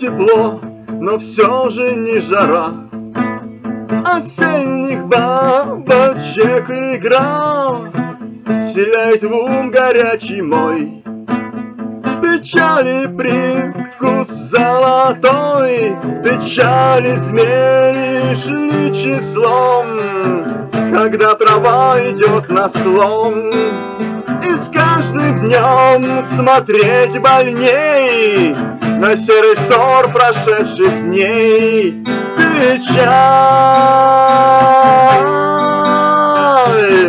Тепло, но все же не жара. Осенних бабочек игра вселяет в ум горячий мой. Печали привкус золотой, печали измеришь ли числом, когда трава идет на слом. И с каждым днем смотреть больней на серый ссор прошедших дней. Печаль,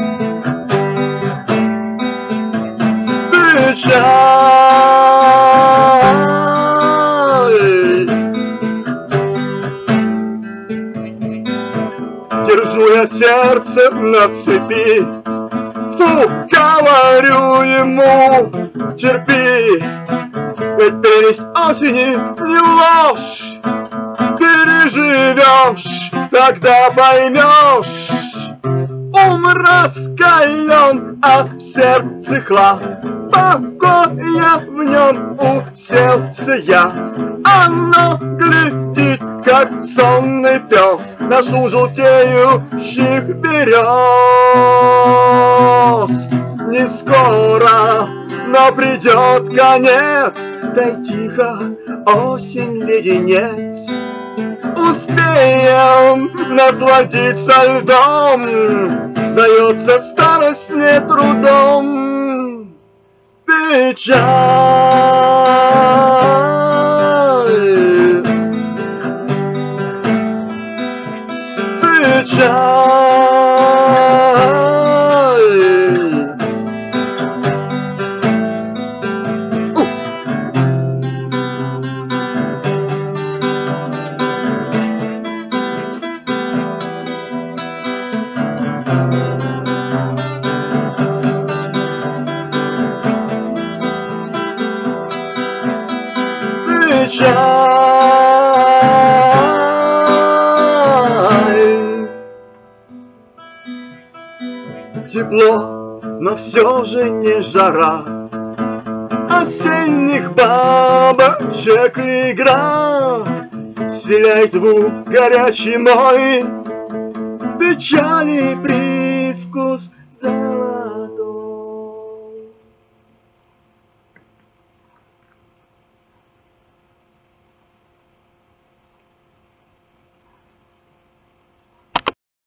печаль. Держу я сердце на цепи, фу, говорю ему, терпи, ведь прелесть осени не ложь. Переживешь, тогда поймешь. Ум раскален, а в сердце хлад. Покоя в нем уселся яд. Оно глядит, как сонный пес нашу желтеющих берез. Не скоро, но придет конец. Дай тихо, осень, леденец. Успеем насладиться льдом, дается старость не трудом. Печаль, печаль. Тепло, но все же не жара. Осенних бабочек игра вселяет в ум горячий мой. Печали привкус за